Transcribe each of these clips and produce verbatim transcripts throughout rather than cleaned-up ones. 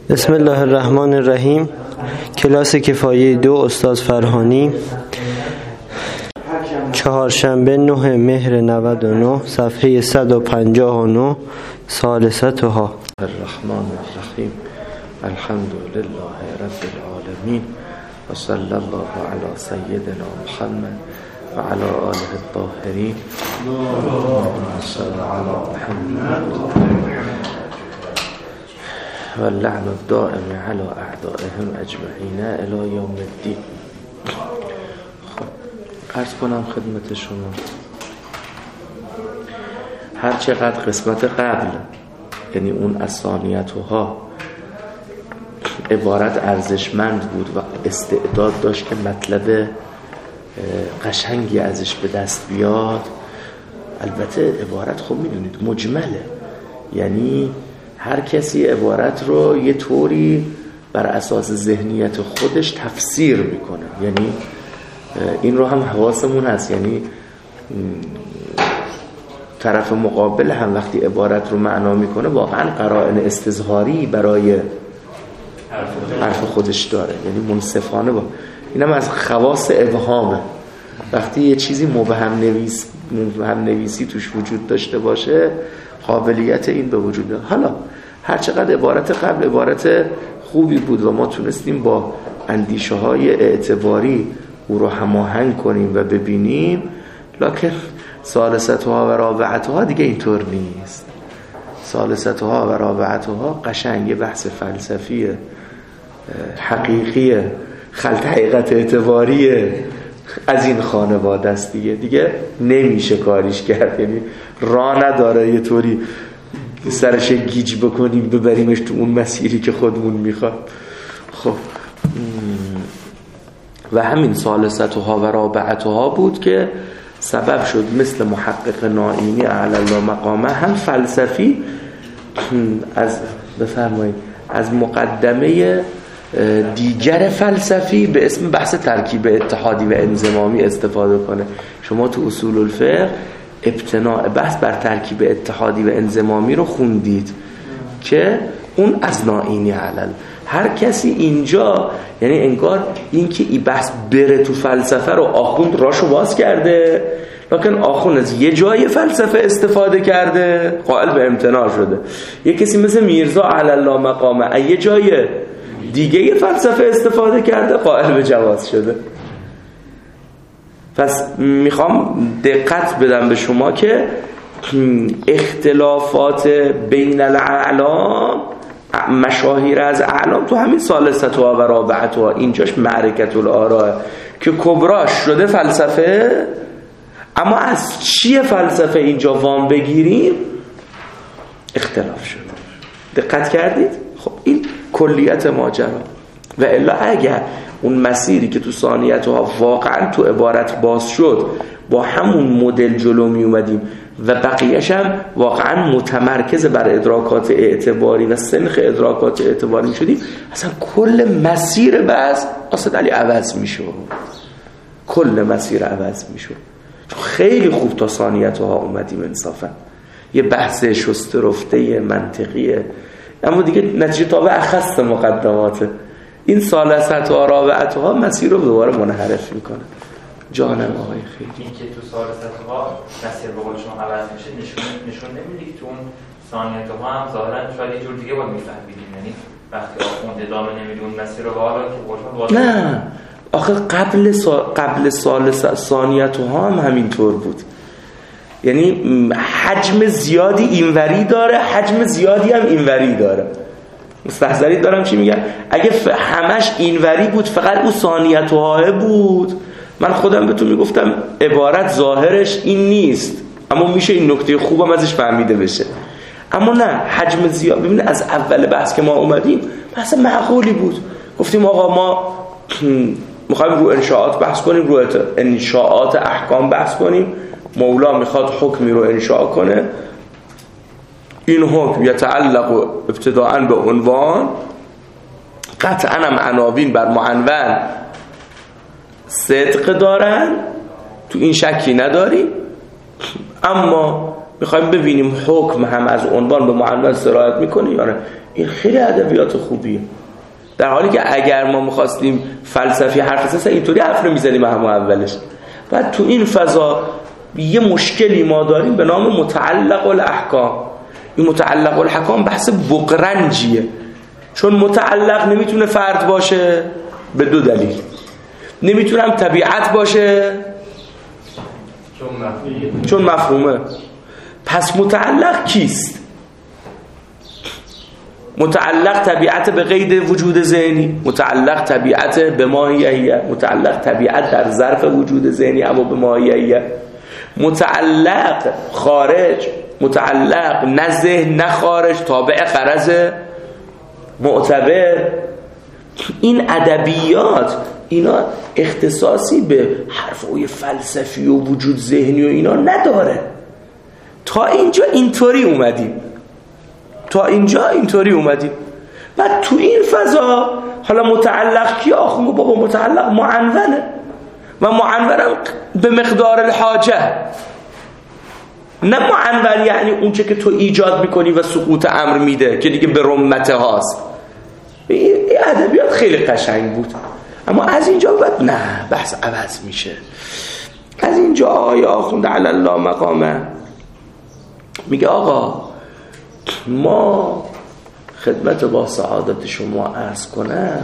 بسم الله الرحمن الرحیم. کلاس کفایه دو استاد فرهانی، چهارشنبه نه مهر نود و نه، صفحه صد و پنجاه و نه، ثالثتها. الرحمن الرحیم. الحمد لله رب العالمین و صلی الله علی سیدنا محمد و علی آله الطاهرین. اللهم صل علی محمد و اللعن الدائم علی اعدائهم اجمعین الی یوم الدین. خب عرض کنم خدمت شما، هر چقدر قسمت قبل، یعنی اون الثانیتها، عبارت ارزشمند بود و استعداد داشت که مطلب قشنگی ازش به دست بیاد، البته عبارت خب میدونید مجمله، یعنی هر کسی عبارت رو یه طوری بر اساس ذهنیت خودش تفسیر میکنه، یعنی این رو هم حواسمون هست، یعنی طرف مقابل هم وقتی عبارت رو معنا میکنه واقعا قرائن استظهاری برای حرف خودش داره، یعنی منصفانه با این هم از خواص ابهامه. وقتی یه چیزی مبهم نویس مبهم نویسی توش وجود داشته باشه، قابلیت این به وجود داره. حالا هر چقدر عبارت قبل عبارت خوبی بود و ما تونستیم با اندیشه های اعتباری او رو هماهنگ کنیم و ببینیم، لکن ثالثتها و رابعتها دیگه اینطور نیست. ثالثتها و رابعتها قشنگ بحث فلسفی حقیقی خلط حقیقت اعتباری از این خانواده است دیگه دیگه نمیشه کاریش کرد، یعنی راه نداره یه طوری سرش گیج بکنیم ببریمش تو اون مسیری که خودمون میخواد. خب و همین ثالثتها و رابعتها بود که سبب شد مثل محقق نائینی اعلی الله مقامه هم فلسفی از بفرمایید از مقدمه دیگر فلسفی به اسم بحث ترکیب اتحادی و انضمامی استفاده کنه. شما تو اصول الفقه ابتناء بحث بر ترکیب اتحادی و انضمامی رو خوندید که اون از نائینی علل. هر کسی اینجا یعنی انگار این که این بحث بره تو فلسفه رو آخوند راشو باز کرده، لکن آخوند از یه جای فلسفه استفاده کرده قائل به امتناع شده. یه کسی مثل میرزا علی الله مقامه یه جای دیگه یه فلسفه استفاده کرده قائل به جواز شده. پس میخوام دقت بدم به شما که اختلافات بین الاعلام، مشاهیر از اعلام تو همین ثالثتها و رابعتها، اینجاش معرکت الآراء که کبراش شده فلسفه، اما از چیه فلسفه اینجا وام بگیریم اختلاف شده. دقت کردید؟ خب این کلیت ماجرا. و الا اگر اون مسیری که تو ثانیتها واقعا تو عبارت باز شد با همون مدل جلو می اومدیم و بقیه‌اش هم واقعا متمرکز بر ادراکات اعتباری و سنخ ادراکات اعتباری می شدیم، اصلا کل مسیر بحث قاصد علی عوض می شد، کل مسیر عوض می شد. خیلی خوب تا ثانیتها اومدیم انصافا، یه بحث شسته رفته منطقیه، اما دیگه نتیجه تابع اخص مقدماته. این ثالثتها و رابعتها مسیر رو دوباره منحرف میکنه. جانم آقای خیلی این که تو ثالثتها مسیر به قول شما عوض میشه نشون نشون نمیده که تو اون ثانیتها هم ظاهرا شاید یه جور دیگه باید میفهمیدیم، یعنی وقتی آخوند ادامه نمیده اون مسیر رو حالا که قول شما نه آخه قبل سا... قبل ثالث ثانیتها هم همینطور بود، یعنی حجم زیادی اینوری داره، حجم زیادی هم اینوری داره. مستحضری دارم چی میگم؟ اگه ف... همش اینوری بود فقط اون ثانیتها بود، من خودم بهتون میگفتم عبارت ظاهرش این نیست، اما میشه این نکته خوبم ازش فهمیده بشه. اما نه، حجم زیاد. ببینید از اول بحث که ما اومدیم بحث معقولی بود، گفتیم آقا ما میخوایم رو انشاءات بحث کنیم، رو انشاءات احکام بحث کنیم. مولا میخواد حکمی رو انشاء کنه، این حکم یتعلق ابتداءً به عنوان، قطعاً هم عناوین بر معنون صدق دارن، تو این شکی نداریم، اما میخوایم ببینیم حکم هم از عنوان به معنون سرایت میکنه یا نه. این خیلی ادبیات خوبیه. در حالی که اگر ما می‌خواستیم فلسفی حرف بزنیم اینطوری حرف رو می‌زنیم همون اولش. بعد تو این فضا یه مشکلی ما داریم به نام متعلق الاحکام. این متعلق الاحکام بحث بقرنجیه، چون متعلق نمیتونه فرد باشه به دو دلیل. نمیتونم طبیعت باشه چون مفهومه. پس متعلق کیست؟ متعلق طبیعت به قید وجود ذهنی، متعلق طبیعت به ماهیه، متعلق طبیعت در ظرف وجود ذهنی اما به ماهیه، متعلق خارج، متعلق نه ذهن نه خارج، تابع غرض معتبر. این ادبیات اینا اختصاصی به حرفای فلسفی و وجود ذهنی و اینا نداره. تا اینجا اینطوری اومدیم تا اینجا اینطوری اومدیم بعد تو این فضا حالا متعلق کی؟ آخونگو بابا متعلق معنونه و معنونم به مقدار الحاجه، نه معنون یعنی اونچه که تو ایجاد میکنی و سقوط امر میده که دیگه به رمته هاست. این ادبیات خیلی قشنگ بود، اما از اینجا بعد نه بحث عوض میشه. از اینجا آقای آخوند علی الله مقامه میگه آقا ما خدمت با سعادت شما عرض کنم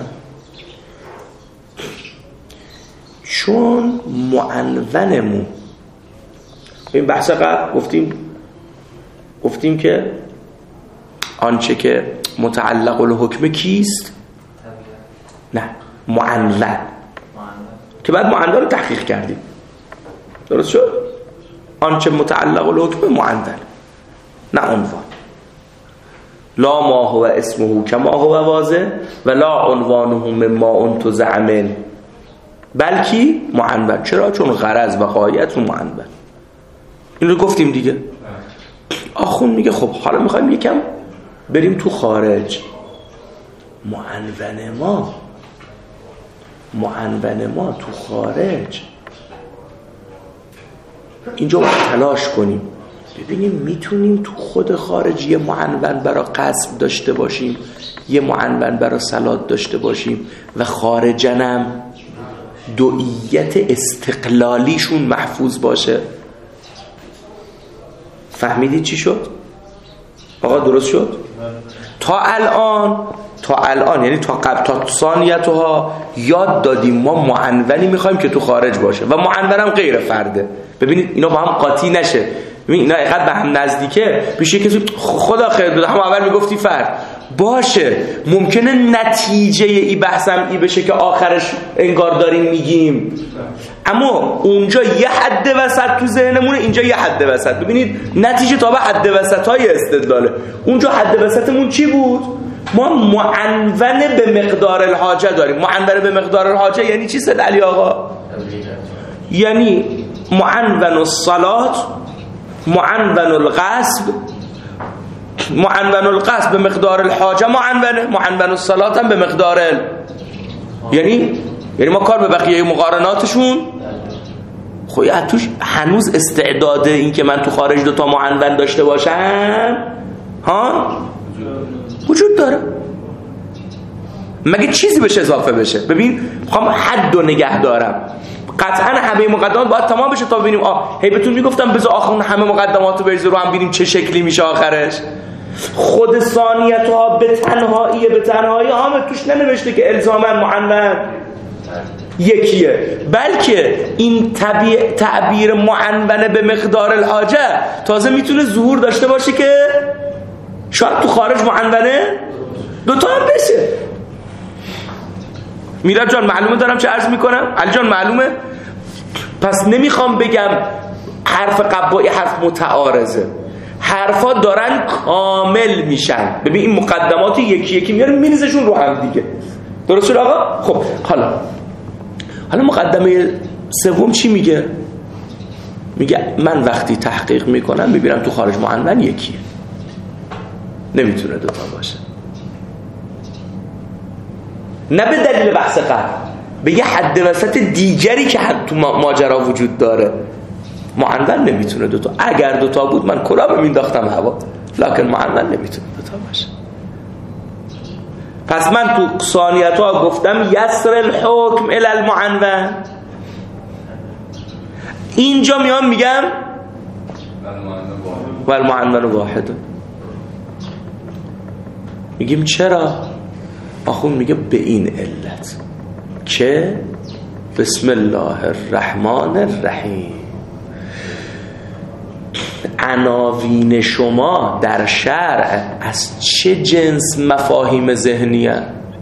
چون معنونمون این بحث قبل گفتیم گفتیم که آنچه که متعلق الحکم کیست؟ نه معنون، که بعد معنون رو تحقیق کردیم. درست شد؟ آنچه متعلق الحکم معنون نه عنوان. لا ما هو اسمه کما هو واضح و لا عنوانه مما انت زعمن، بلکی معنون. چرا؟ چون غرض و غایت رو معنون. این رو گفتیم دیگه. آخون میگه خب حالا میخوایم یکم بریم تو خارج. معنون ما معنون ما تو خارج اینجا باید تلاش کنیم ببینیم میتونیم تو خود خارج یه معنون برای قصد داشته باشیم، یه معنون برای صلات داشته باشیم و خارجنم دوئیت استقلالیشون محفوظ باشه. فهمیدید چی شد؟ آقا درست شد؟ تا الان تا الان یعنی تا قبل تا ثانیتها یاد دادیم ما معنونی میخوایم که تو خارج باشه و معنونم غیر فرده. ببینید اینا با هم قاطی نشه. ببین اینا اینقدر به هم نزدیکه پیش کسی خدا خیر بده هم اول میگفتی فرد باشه، ممکنه نتیجه ای بحثم ای بشه که آخرش انگار داریم میگیم، اما اونجا یه حد وسط تو ذهنمونه، اینجا یه حد وسط. ببینید نتیجه تا به حد وسط های استدلاله. اونجا حد وسطمون چی بود؟ ما معنون به مقدار الحاجه داریم. معنون به مقدار الحاجه یعنی چی سید علی آقا؟ یعنی معنون الصلات، معنون القصب، معنون القصب به مقدار الحاجه معنونه، معنون الصلات هم به مقدار ال... یعنی یعنی ما کار به بقیه مقارناتشون خوی توش هنوز استعداده این که من تو خارج دو تا معنون داشته باشم ها وجود داره. مگه چیزی بهش اضافه بشه؟ ببین میخوام حد و نگه دارم. قطعا همه مقدمات باید تمام بشه تا ببینیم آه هی بهتون میگفتم بذار آخرون همه مقدمات رو بریز رو هم ببینیم چه شکلی میشه آخرش. خود ثانیت ها به تنهایی به تنهایی هم توش ننوشته که الزاما معنون یکیه، بلکه این طبیع تعبیر معنون به مقدار الحاجه تازه میتونه ظهور داشته باشه که شاید تو خارج معنونه دوتا هم بشه. میراد جان معلومه دارم چه عرض میکنم؟ علی جان معلومه؟ پس نمیخوام بگم حرف قبایی حرف متعارضه، حرفا دارن کامل میشن. ببین این مقدمات یکی یکی میارن میریزشون رو هم دیگه. درست شد آقا؟ خب حالا حالا مقدمه سوم چی میگه؟ میگه من وقتی تحقیق میکنم میبینم تو خارج معنون یکیه، نمیتونه دوتا باشه. نه به دلیل بحث قبل، به یه حد وسط دیگری که تو ماجرا وجود داره معنون نمیتونه دوتا. اگر دوتا بود من کلاه مینداختم هوا، لکن معنون نمیتونه دوتا باشه. پس من تو ثانیت ها گفتم یسر الحکم الی المعنون، اینجا میام میگم و المعنون واحد. میگیم چرا؟ آخون میگه به این علت که بسم الله الرحمن الرحیم عناوین شما در شرع از چه جنس مفاهیم ذهنیه؟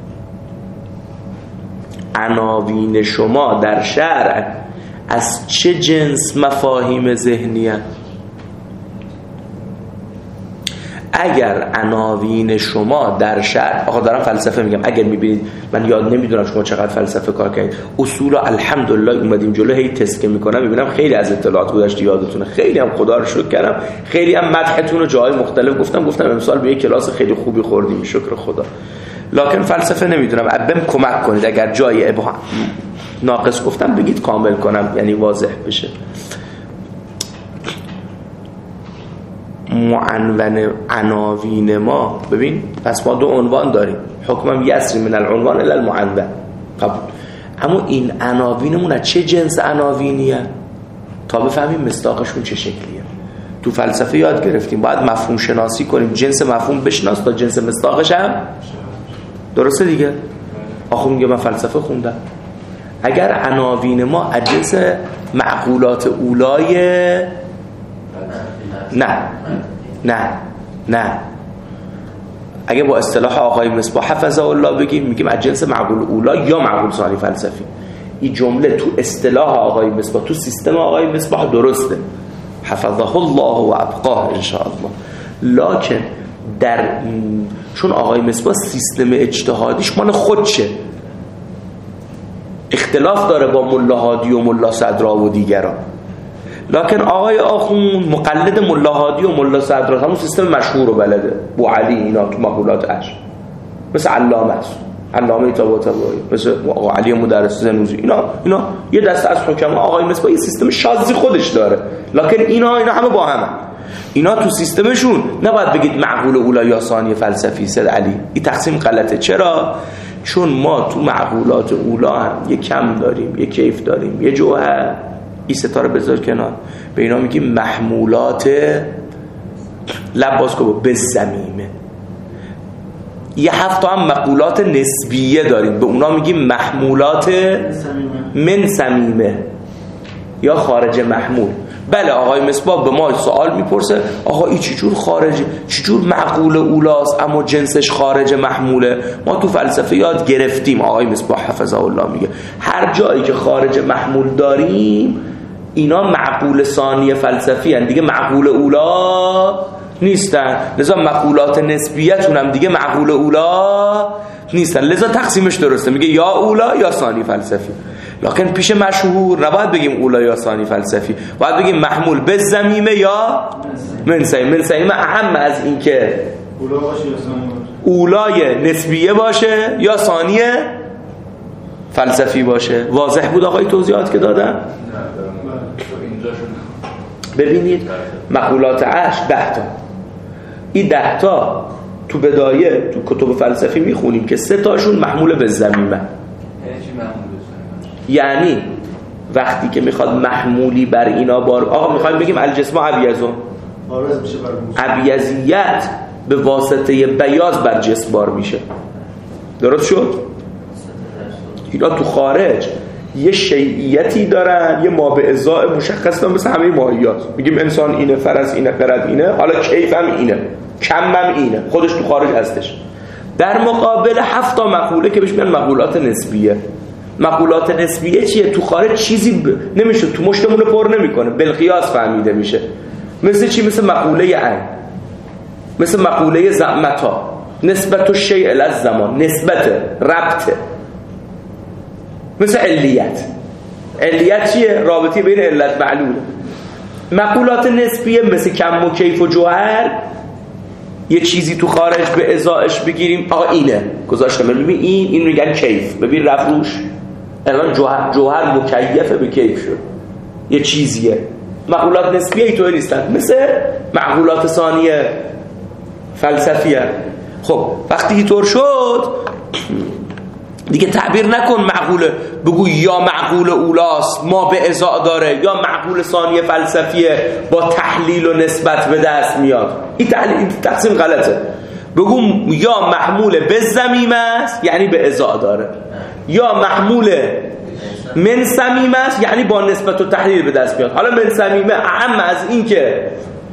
عناوین شما در شرع از چه جنس مفاهیم ذهنیه؟ اگر عناوین شما در شرع، آقا دارم فلسفه میگم، اگر میبینید من یاد نمیدونم شما چقدر فلسفه کار کردید، اصولا الحمدلله اومدیم جلو هی تست که میکنم میبینم خیلی از اطلاعات گذشته یادتونه، خیلی هم خدا رو شکر کردم، خیلی هم مدحتون رو جای مختلف گفتم گفتم امسال به یک کلاس خیلی خوبی خوردیم شکر خدا. لکن فلسفه نمیدونم، ابم کمک کنید اگر جای ابهام ناقص گفتم بگید کامل کنم، یعنی واضح بشه. معنون عناوین ما، ببین پس ما دو عنوان داریم، حکمم یسری من العنوان الی المعنون قبول، اما این عناوینمون از چه جنس عناوینیه تا بفهمیم مصداقشون چه شکلیه. تو فلسفه یاد گرفتیم باید مفهوم شناسی کنیم، جنس مفهوم بشناس تا جنس مصداقش هم درسته دیگه. آخه میگه من فلسفه خوندم، اگر عناوین ما از جنس معقولات اولای نه نه نه اگه با اصطلاح آقای مصباح حفظه الله بگیم میگیم از جنس معقول اولا یا معقول ثانی فلسفی. این جمله تو اصطلاح آقای مصباح، تو سیستم آقای مصباح درسته، حفظه الله و ابقاه ان شاء الله، لکن در چون آقای مصباح سیستم اجتهادیش مال خودشه، اختلاف داره با ملا هادی و ملا صدرا و دیگران، لکن آقای آخون مقلد ملا هادی و ملا صدرا، همون سیستم مشهور و بلده، بو علی اینا تو مقولات اش، مثل علامه است، علامه طباطبایی، مثل آقا علی مدرس زنوزی، اینا اینا یه دسته از حکما. آقای مصباح یه سیستم شاذی خودش داره، لکن اینا اینا همه با همه، اینا تو سیستمشون نباید بگید معقول اولا یا ثانی فلسفی. سید علی این تقسیم غلطه. چرا؟ چون ما تو معقولات اولا هم یه کم داریم، یه کیف داریم، یه جوهر. این ستاره بذار کنار، به اینا میگیم محمولات لب کو به زمیمه. یه هفت هم مقولات نسبیه داریم، به اونا میگیم محمولات من سمیمه یا خارج محمول. بله آقای مصباح به ما سوال میپرسه آقا این چجور خارج، چجور معقول اولاست اما جنسش خارج محموله؟ ما تو فلسفه یاد گرفتیم، آقای مصباح حفظه الله میگه هر جایی که خارج محمول داریم اینا معقول ثانی فلسفی هن دیگه، معقول اولا نیستن، لذا مقولات نسبیتون هم دیگه معقول اولا نیستن، لذا تقسیمش درسته، میگه یا اولا یا ثانی فلسفی. لکن پیش مشهور نباید بگیم اولا یا ثانی فلسفی، باید بگیم محمول به زمیمه یا منسعی. منسعی اهم از این که اولا باشه یا ثانی اولای نسبیه باشه یا ثانی فلسفی باشه. واضح بود آقای توضیحات که دادم؟ ببینید مقولات عش ده تا، این ده تا تو بدایه تو کتب فلسفی میخونیم که سه تاشون محمول به زمیمه. یعنی وقتی که میخواد محمولی بر اینا بار، آقا میخوایم بگیم الجسم ابیضون، ابیضیت به واسطه بیاض بر جسم بار میشه، درست شد؟ اینا تو خارج یه شیعیتی دارن، یه ما به ازاء مشخص دارن مثل همه ماهیات، میگیم انسان اینه، فرس اینه، قرد اینه، حالا کیف هم اینه، کم هم اینه، خودش تو خارج هستش. در مقابل هفت تا مقوله که بهش میگن مقولات نسبیه. مقولات نسبیه چیه؟ تو خارج چیزی ب... نمیشه، تو مشتمون پر نمیکنه، بالقیاس فهمیده میشه. مثل چی؟ مثل مقوله عین، مثل مقوله زعمتا، نسبت و شیء الزمان، نسبت ربطه، مثل علیت. علیت چیه؟ رابطی بین علت معلول. مقولات نسبیه مثل کم و کیف و جوهر، یه چیزی تو خارج به ازایش بگیریم، آقا اینه گذاشتم، ببین این این میگن کیف، ببین رفروش الان جوهر جوهر مکیفه به کیف شد، یه چیزیه. مقولات نسبیه اینطوری نیستن، مثل مقولات ثانیه فلسفیه. خب وقتی اینطور شد دیگه تعبیر نکن معقوله، بگو یا معقول اولاست ما به ازا داره، یا معقول ثانیه فلسفیه با تحلیل و نسبت به دست میاد. این تحلیل این تقسیم غلطه. بگو یا محمول به ضمیم است یعنی به ازا داره، یا محمول من صمیم است یعنی با نسبت و تحلیل به دست میاد. حالا من صمیمه اهم از این که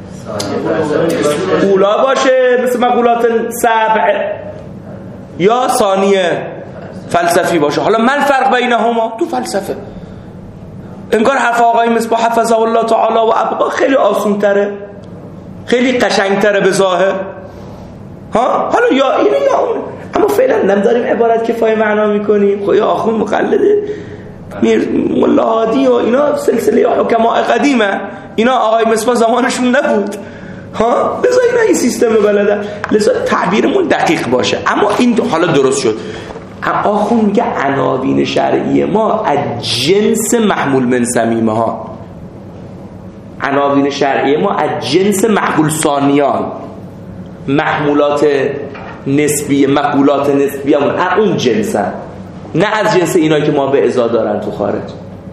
اولا باشه مثل مقولات سبع، یا ثانیه فلسفی باشه. حالا من فرق بینهما تو فلسفه انگار حرف آقای مصباح حفظه الله تعالی و ابقا خیلی آسون تره، خیلی قشنگ تره به ظاهر. ها حالا یا اینه یا اون، اما فعلا نمیداریم عبارت کفایه معنا میکنیم. خب یا آخون مقلده میر مولا هادی و اینا سلسله حکماء قدیمه، اینا آقای مصباح زمانشون نبود. ها لذا اینا این سیستم بلده، لذا تعبیرمون دقیق باشه. اما این حالا درست شد. آخون میگه عناوین شرعی ما از جنس محمول من صمیمه ها، عناوین شرعی ما از جنس محمول ثانیان، محمولات نسبی، مقولات نسبی همون اون جنسن، نه از جنس اینایی که ما به ازا دارن تو خارج.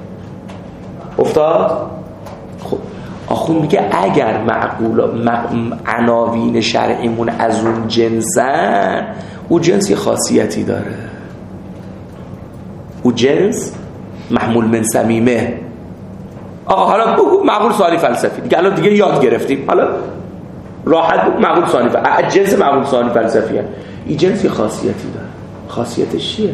افتاد؟ خب آخون میگه اگر معقول عناوین شرعیمون از اون جنسن، او جنس یه خاصیتی داره. او جنس محمول من صمیمه. آقا حالا بگو معقول ثانی فلسفی دیگه، الان دیگه یاد گرفتیم، حالا راحت بگو معقول ثانی فلسفی، جنس معقول ثانی فلسفیه. این جنس یه خاصیتی داره. خاصیتش چیه؟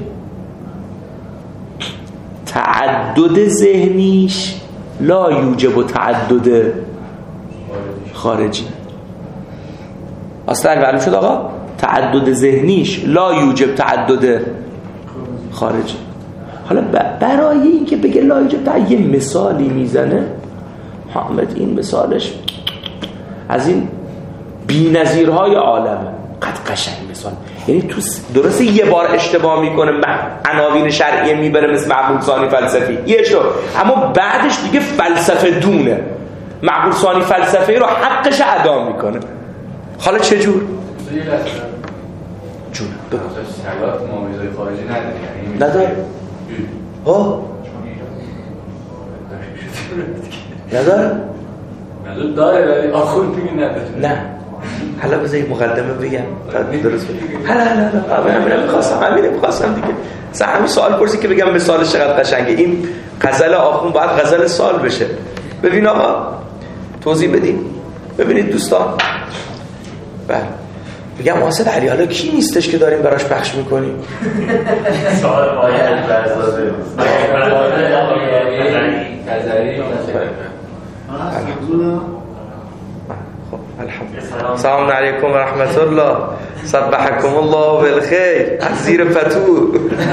تعدد ذهنیش لا یوجب تعدد خارجی. اصلا معلوم شد آقا؟ تعدد ذهنیش لا یوجب تعدد خارجی. حالا برای این که بگه لا یوجب تعدد یه مثالی میزنه حامد، این مثالش از این بی‌نظیرهای عالمه، قد قشنگ مثال. یعنی تو درسته یه بار اشتباه میکنه عناوین شرعیه میبره مثل معقول ثانی فلسفی یه اشتباه، اما بعدش دیگه فلسفه دونه معقول ثانی فلسفی رو حقش ادا میکنه. حالا چه جور؟ جون بگو سلات معامله‌های خارجی نداره، یعنی نداره؟ ها نداره؟ نداره داره ولی آخون میگه نداره. نه حالا بذاری مقدمه بگم درست بگم. حالا حالا حالا من می‌خواستم همین می‌خواستم دیگه. مثلا همین سوال پرسی که بگم مثالش چقدر قشنگه. این غزل آخون باید غزل سال بشه. ببین آقا توضیح بدیم. ببینید دوستان. بله. میگم واسه علی حالا کی نیستش که داریم براش پخش می‌کنیم؟ سوال باید برزاده. الحمد سلام علیکم و رحمت الله، صبحکم الله بالخیر. از زیر پتو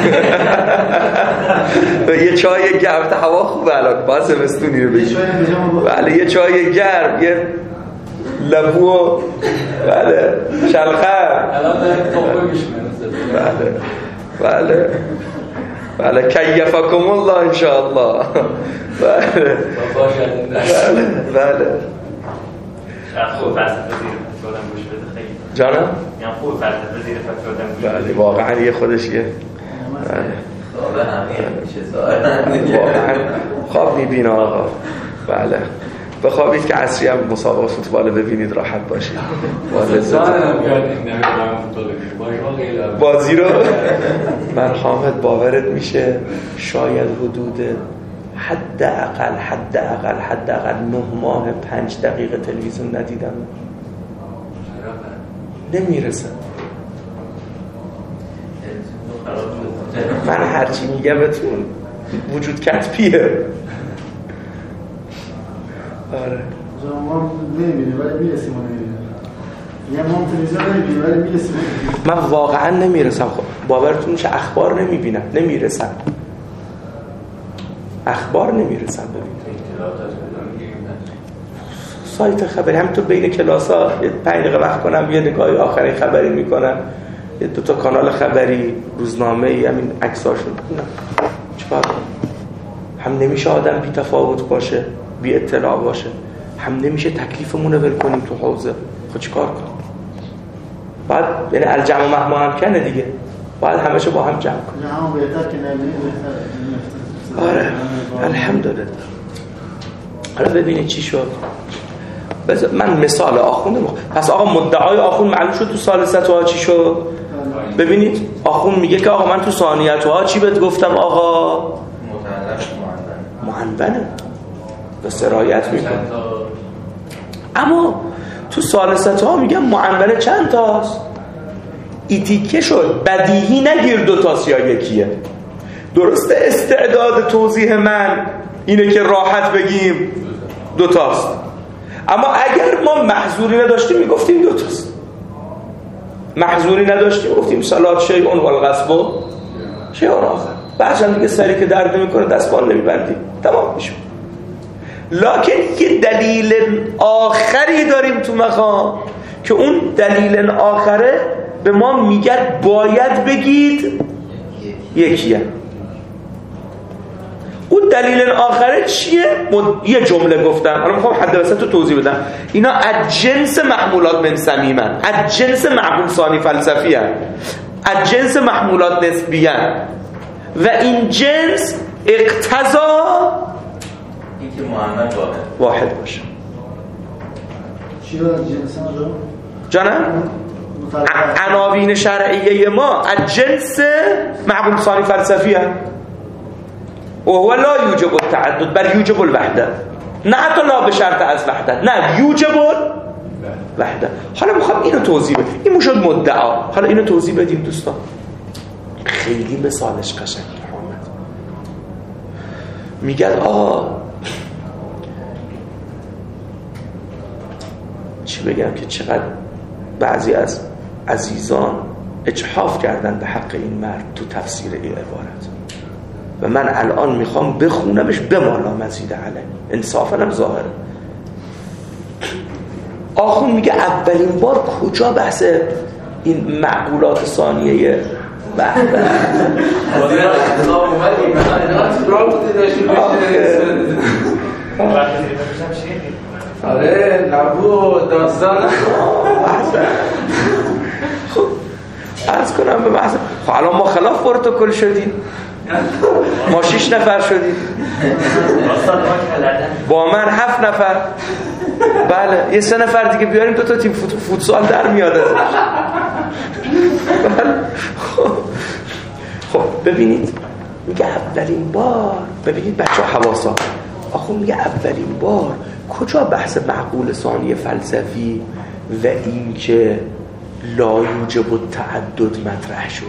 یه چای گرم، هوا خوبه الان، باید زمستونی رو بگیم. بله یه چای گرم، یه لبو، بله شلخر، بله بله بله کیفکم الله ان شاء الله. بله بله بله خوب فلسفه زیر فتوا آدم گوش بده خیلی جانم میگم خوب فلسفه زیر فتوا آدم گوش بده. بله واقعا یه خودش یه خواب همین میشه سوال واقعا خواب میبینه آقا. بله بخوابید که عصری هم مسابقه فوتبال ببینید راحت باشید. بازی رو من حامد باورت میشه شاید حدود حد اقل حد اقل حد اقل نه ماه پنج دقیقه تلویزیون ندیدم، نمیرسم. من هرچی میگم بهتون وجود کتبیه. آره ما نمیبینیم ولی میرسیم میگم ما تلویزیون نمیبینیم ولی میرسیم. من واقعا نمیرسم. خب باورتون میشه اخبار نمیبینم، نمیرسم اخبار نمیرسم ببینم. سایت خبری همینطور بین کلاس ها یه پنج دقیقه وقت کنم یه نگاهی آخرین خبری میکنم، یه دوتا کانال خبری، روزنامه ای، همین عکساشو بکنم. چیکار کنم؟ هم نمیشه آدم بی تفاوت باشه، بی اطلاع باشه، هم نمیشه تکلیفمون رو ول کنیم تو حوزه. خب چیکار کنم؟ بعد یعنی الجمع مهما هم کنه دیگه. باید همشو با هم جمع کنیم. نه هم بهتر که نبینید بهتر. آره الحمدلله. حالا ببینید چی شد. من مثال آخوند مخ... پس آقا مدعای آخوند معلوم شد تو ثالثتها چی شد. ببینید آخوند میگه که آقا من تو ثانیتها چی بهت گفتم آقا معنونه به سرایت میکنه، اما تو ثالثتها میگم معنونه چند تاست. ایتیکه شد بدیهی نگیر دو تاست یا یکیه. درسته استعداد توضیح من اینه که راحت بگیم دو تاست، اما اگر ما محظوری نداشتیم میگفتیم دو تاست. محظوری نداشتیم گفتیم صلات شیء و الغصب شیء آخر. بعضی دیگه سری که درد میکنه دستمال نمیبندیم تمام میشه. لکن یه دلیل آخری داریم تو مقام که اون دلیل آخره به ما میگه باید بگید یکیه. اون دلیل آخره چیه؟ مد... یه جمله گفتم، حالا میخوام حد وسط رو توضیح بدم. اینا از جنس محمولات من صمیمن، از جنس محمول ثانی فلسفی هن، از جنس محمولات نسبی هن و این جنس اقتضا این که معنی واحد واحد باشه. چی رو از جنس ها رو؟ جانم؟ عناوین شرعیه ما از جنس محمول ثانی فلسفی هن و هو لا یوجب التعدد بل یوجب الوحده. نه حتی لا به شرط از وحدت، نه یوجب الوحده. حالا میخوام اینو توضیح بدیم. این شد مدعا. حالا اینو توضیح بدیم دوستان. خیلی مثالش قشنگه. حامد میگن آه چی بگم که چقدر بعضی از عزیزان اجحاف کردن به حق این مرد تو تفسیر این عبارت و من الان میخوام بخونمش بمالا مزید علیه. انصافا هم ظاهره. آخون میگه اولین بار کجا بحث این معقولات ثانیه بحث آره نبود داستان خب عرض کنم به بحث. خب الان ما خلاف پروتکل شدیم، ما شش نفر شدیم، با من هفت نفر. بله یه سه نفر دیگه بیاریم دو تا تیم فوت... فوتسال در میاد ازش. بله خب خب ببینید میگه اولین بار، ببینید بچه ها حواسا آخون میگه اولین بار کجا بحث معقول ثانی فلسفی و این که لا یوجب التعدد مطرح شد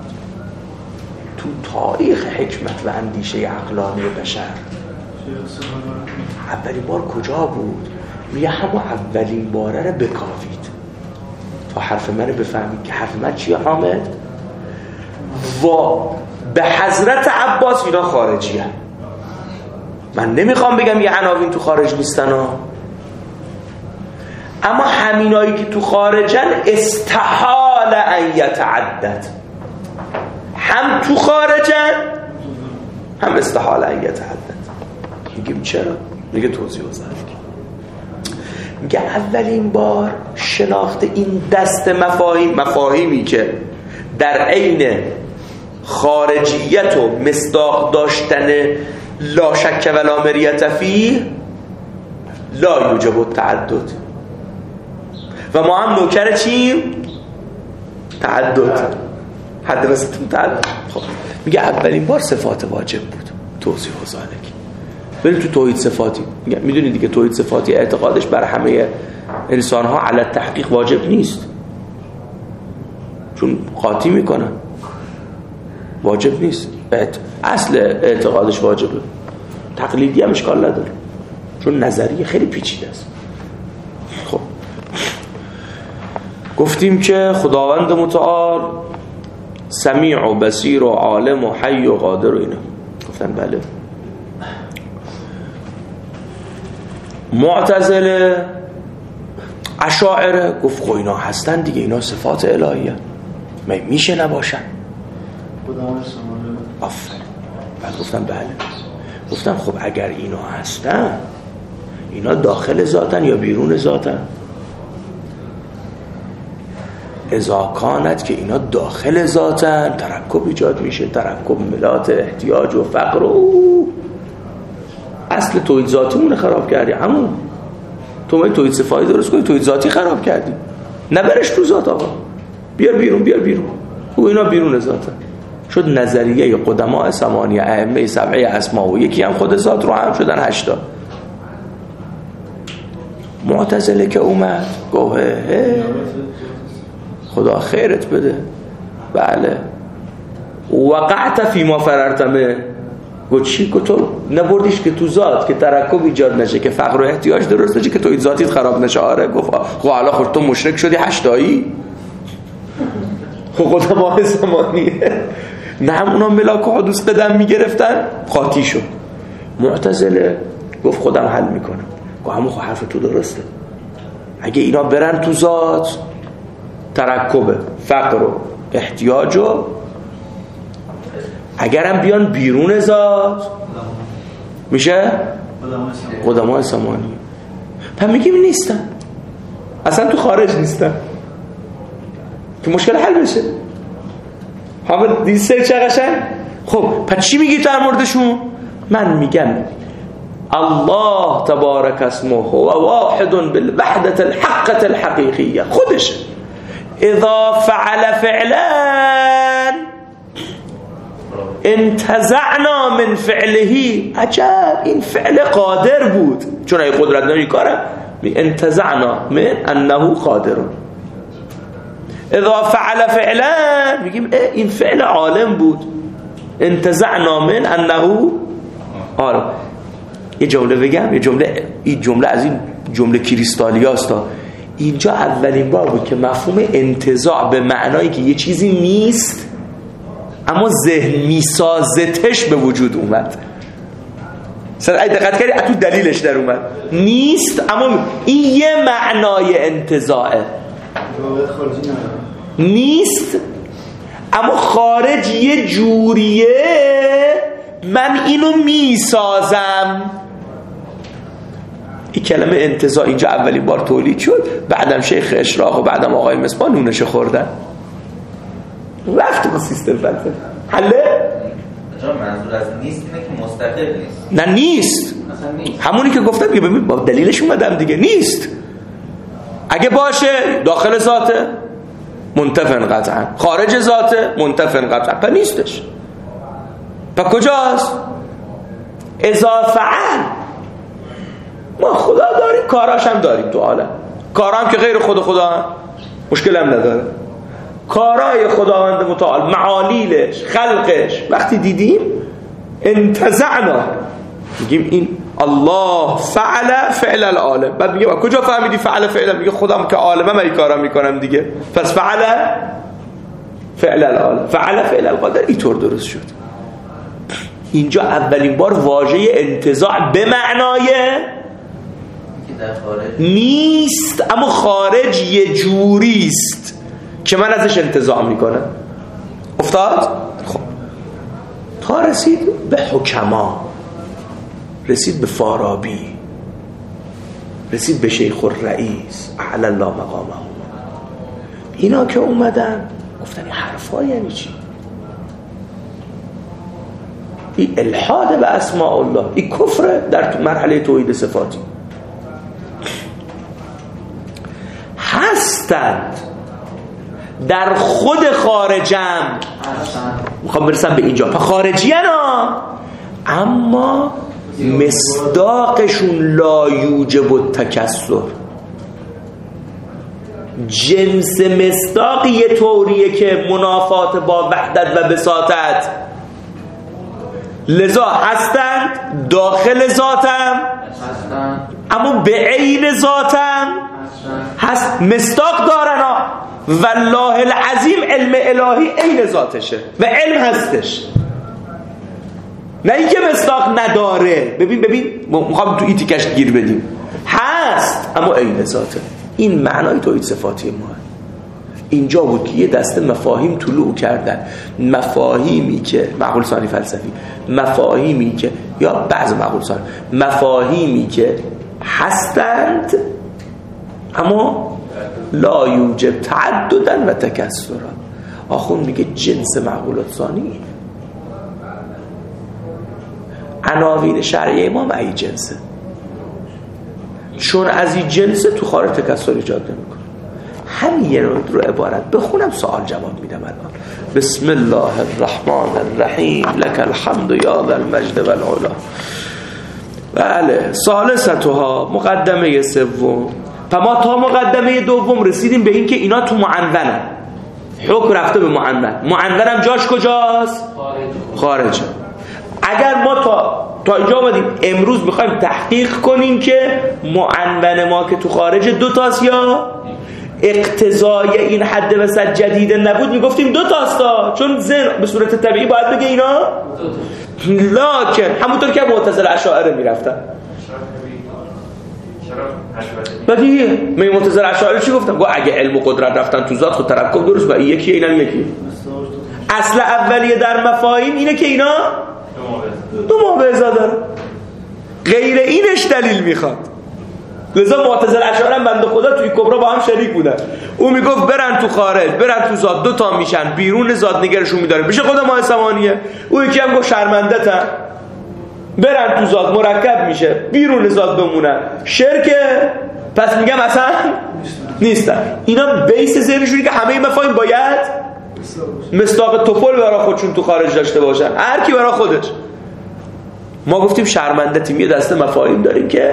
تو تاریخ حکمت و اندیشه عقلانی بشر. اولین بار کجا بود؟ میگه همون اولین باره رو بکاوید تا حرف منو بفهمید که حرف من چیه حامد؟ و به حضرت عباس اینا خارجی هست. من نمیخوام بگم یه عناوین تو خارج نیستن ها، اما همینایی که تو خارجن استحال ان یتعدد، هم تو خارجن هم استحال ان یتعدد. میگیم چرا؟ میگه توضیح وزارت. میگه اولین بار شناخت این دست مفاهیم، مفاهیمی که در عین خارجیت و مصداق داشتن لا شک ولا مریت فیه لا یوجب التعدد و ما هم نوکر چیم؟ تعدد. حد وسطم تعدد. خب میگه اولین بار صفات واجب بود. توضیح و ذالک. بریم تو توحید صفاتی. میگه میدونید دیگه توحید صفاتی اعتقادش بر همه انسان ها علی تحقیق واجب نیست، چون قاطی میکنن واجب نیست. اصل اعتقادش واجبه، تقلیدی هم اشکال نداره چون نظریه خیلی پیچیده است. خب گفتیم که خداوند متعال سمیع و بصیر و عالم و حی و قادر و اینا. گفتن بله. معتزله اشاعره گفت خب اینا هستن دیگه، اینا صفات الهیه، می میشه نباشن. آفرین. بعد گفتن بله. گفتن خب اگر اینا هستن، اینا داخل ذاتن یا بیرون ذاتن؟ اذا کانت که اینا داخل ذاتن ترکب ایجاد میشه، ترکب ملات احتیاج و فقر و اصل توحید ذاتیمون خراب کردی. همون تو باید توحید صفاتی درست کنی، توحید ذاتی خراب کردی. نبرش تو ذات آقا، بیار بیرون بیار بیرون. او اینا بیرون ذاتن. شد نظریه قدماء ثمانیه ائمه سبعه اسماء و یکی هم خود ذات رو هم شدن هشتا. معتزله که اومد گوه خدا خیرت بده، بله وقعت فی ما فررتمه. گفت چی؟ که تو نبردیش که تو ذات که ترکب ایجاد نشه، که فقر و احتیاج درست نشه، که تو ذاتیت خراب نشه. آره. گفت خب حالا خود تو مشرک شدی هشتایی. خب قدماء زمانیه نه همونا ملاک و حدوث قدم میگرفتن، خاطی شد. معتزله گفت خودم حل میکنم. گفت همون خب حرف تو درسته، اگه اینا برن تو ذات ترکب فقر و احتیاج و اگرم بیان بیرون ذات میشه قدماء ثمانیه. پس میگیم نیستن، اصلا تو خارج نیستن که مشکل حل بشه. همه دیسته چه قشنگ. خب پس چی میگی در موردشون؟ من میگم الله تبارک اسمه هو واحد بالوحدة الحقة الحقیقیه. خودش اذا فعل فعلا انتزعنا من فعله. عجب، این فعل قادر بود، چون ای قدرت داری کاره. انتزعنا من انه قادر. اذا فعل فعلا میگیم این فعل عالم بود. انتزعنا من انه عالم. یه جمله بگم، یه جمله، این جمله از این جمله کریستالیاست. اینجا اولین بار بود که مفهوم انتزاع به معنایی که یه چیزی نیست اما ذهن میسازتش به وجود اومد. سر ای دقت کردی تو دلیلش در اومد نیست، اما این یه معنای انتزاعه. نیست اما خارج یه جوریه من اینو میسازم. این کلمه انتزاع اینجا اولین بار تولید شد، بعدم شیخ اشراق و بعدم آقای مصباح نونش خوردن، رفت با سیستم فلسفه. حله؟ منظور از نیست اینه که مستقل نیست. نه نیست، نیست. همونی که گفتم که ببین با دلیلش اومدم دیگه. نیست اگه باشه داخل ذاته منتفن قطعا، خارج ذاته منتفن قطعا، پس نیستش. پس کجاست؟ اذا فعل. ما خدا داریم، کاراش هم داریم تو عالم. کارا هم که غیر خود خدا هم مشکل هم نداره. کارای خداوند متعال، معالیلش، خلقش وقتی دیدیم انتزعنا، میگیم این الله فعل فعل العالم. بعد میگه کجا فهمیدی فعل فعل؟ میگه خودم که عالمم ای کارا میکنم دیگه. پس فعل فعل العالم، فعل فعل القادر. اینطور درست شد. اینجا اولین بار واژه انتزاع به معنای نیست اما خارج یه جوریست که من ازش انتزاع میکنم. افتاد؟ خب تا رسید به حکما، رسید به فارابی، رسید به شیخ الرئیس اعلی الله مقامه. اینا که اومدن گفتن این حرفا یعنی چی؟ این الحاد به اسماء الله، این کفر در مرحله توحید صفاتی. هستند در خود خارجم، میخوام برسم به اینجا، پس خارجی ها اما مصداقشون لا یوجب التکسر. جنس مصداق یه طوریه که منافات با وحدت و بساطت، لذا هستند داخل ذاتم اما به عین ذاتم هست، مصداق دارن ها. والله العظیم علم الهی عین ذاتشه و علم هستش، نه اینکه مصداق نداره. ببین ببین میخوام تو این تیکش گیر بدیم، هست اما عین ذاته. این معنای توحید صفاتی ما. اینجا بود که یه دسته مفاهیم طلوع کردن، مفاهیمی که معقول ثانی فلسفی، مفاهیمی که یا بعض معقول ثانی، مفاهیمی که هستند اما لا یوجب تعددا و تکثرا. آخون میگه جنس معقولات ثانی عناوین شرعی امام ای جنسه، چون از این جنسه تو خارج تکثر ایجاد نمیکنه. همین یه رو عبارت بخونم سوال جواب میدم الان. بسم الله الرحمن الرحیم لک الحمد یا ذا المجد والعلا. بله ثالثتها مقدمه سوم. ما تا مقدمه دوم رسیدیم به این که اینا تو معنونن، حکم رفته به معنون. معنون هم جاش کجاست؟ خارجه. اگر ما تا تا اینجا آمدیم امروز میخوایم تحقیق کنیم که معنون ما که تو خارج دو تاست یا اقتضای این حد وسط جدیده نبود میگفتیم دو تاستا، چون ذهن به صورت طبیعی باید بگه اینا لکن همونطور که معتزله اشاعره میرفتن. بدیه می معتزله اشاعره چی گفتن؟ گو اگه علم و قدرت رفتن تو ذات خود ترکب درست و این یکی اینم یکی. اصل اولیه در مفاهیم اینه که اینا دو مابعضا داره، غیر اینش دلیل میخواد. لذا معتزله اشاعره هم بنده خدا توی کبرا با هم شریک بودن. او میگفت برن تو خارج، برن تو ذات، دو تا میشن، بیرون ذات نگرشون میداره میشه خدا ماه ثمانیه. او یکی هم گفت شرمنده تن، برن تو ذات مرکب میشه، بیرون ذات بمونن شرکه، پس میگم اصلا نیستن. اینا بیس ذهنشونی که همه مفاهیم باید مصداق توپل برای خودشون تو خارج داشته باشن، هر کی برای خودش. ما گفتیم شرمنده تیم یه دسته مفاهیم داریم که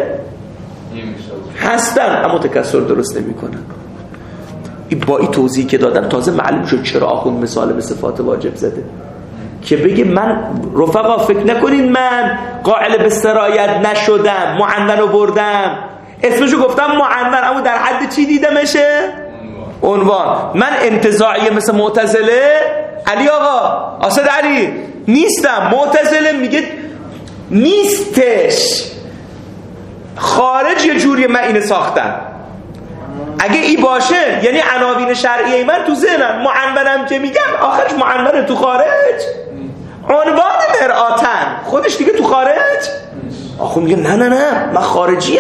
هستن اما تکثر درست نمی کنن. با این توضیحی که دادم تازه معلوم شد چرا آخوند مثال به صفات واجب زده، که بگه من رفقا فکر نکنین من قائل به سرایت نشدم، معنون بردم، اسمشو گفتم معنون، اما در حد چی دیدمشه؟ عنوان. من انتزاعی مثل معتزله علی آقا آسد علی نیستم. معتزله میگه نیستش، خارج یه جوری من اینه ساختم. اگه ای باشه یعنی عناوین شرعی من تو ذهنم، معنونم که میگم آخرش معنونه تو خارج، عنوان مرآتن خودش دیگه تو خارج. آخه میگه نه نه نه من خارجیم،